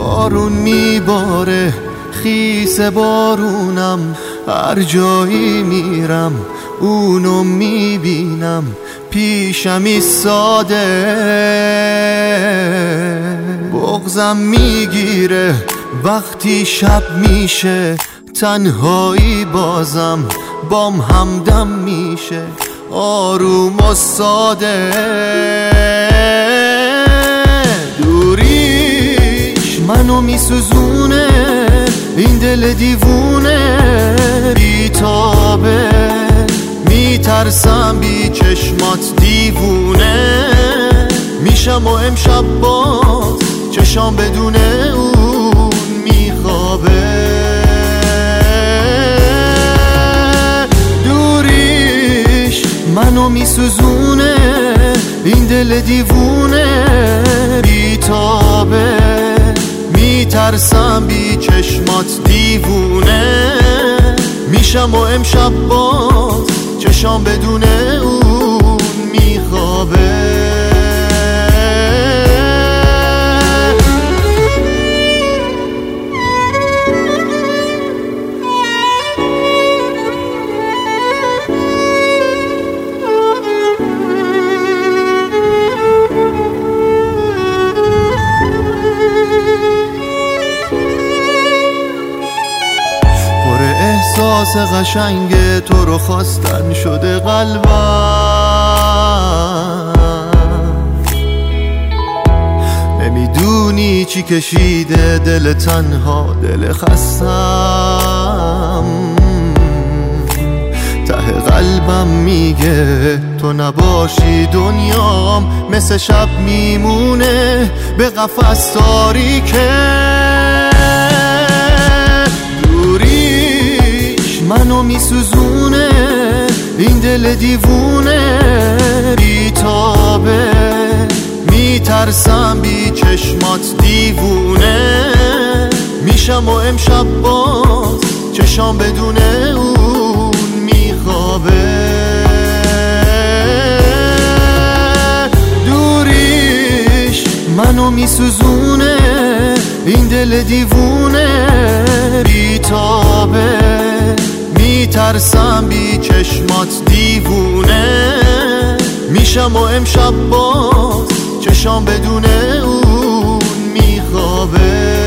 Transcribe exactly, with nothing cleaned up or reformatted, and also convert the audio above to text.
بارون میباره خیس بارونم، هر جایی میرم اونو میبینم پیشم ایستاده. بغضم میگیره وقتی شب میشه، تنهایی بازم بام همدم میشه، آروم و ساده. دوریش منو میسوزونه، این دل دیوونه بیتابه، میترسم بی چشمات دیوونه میشم و امشب باز چشام بدون اون میخوابه. دوریش منو میسوزونه، این دل دیوونه بیتابه، میترسم بی چشمات دیوونه میشم و امشب باز چشام بدون اون میخوابه. احساس قشنگ تو رو خواستن شده قلبم، نمیدونی چی کشیده دل تنها دل خستم. ته قلبم میگه تو نباشی دنیام مثل شب میمونه به قفس تاریکه. منو میسوزونه، این دل دیوونه بیتابه، میترسم بی چشمات دیوونه میشم و امشب باز چشام بدون اون میخوابه. دوریش منو میسوزونه، این دل دیوونه بیتابه، میترسم بی چشمات دیوونه میشم و امشب باز چشام بدون اون میخوابه.